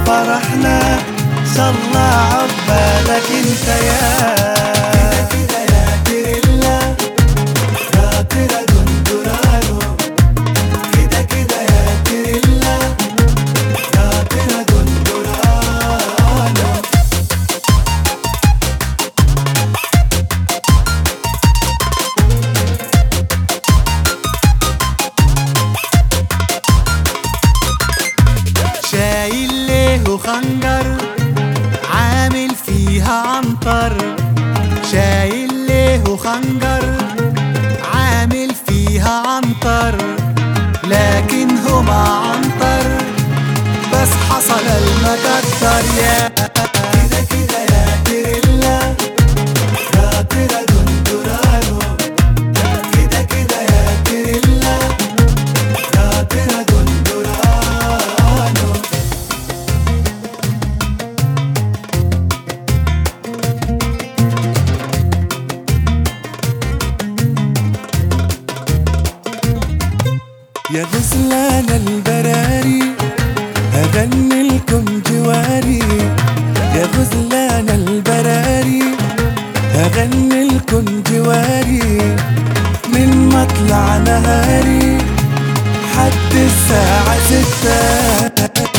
فرحنا صلى عقبالك انت يا كده يا تريلا يا ترى دندرانو كده يا تريلا يا ترى دندرانو شايل ليه خنجر عامل فيها عنتر شايل ليه خنجر عامل فيها عنتر لكن هو ما عنتر بس حصل المقدر يا كده يا تريلا يا ترى دندرانو كده يا تريلا يا ترى دندرانو يا غزلان البراري أغني لكم جواري يا غزلان البراري أغني لكم جواري من مطلع نهاري حد الساعة 6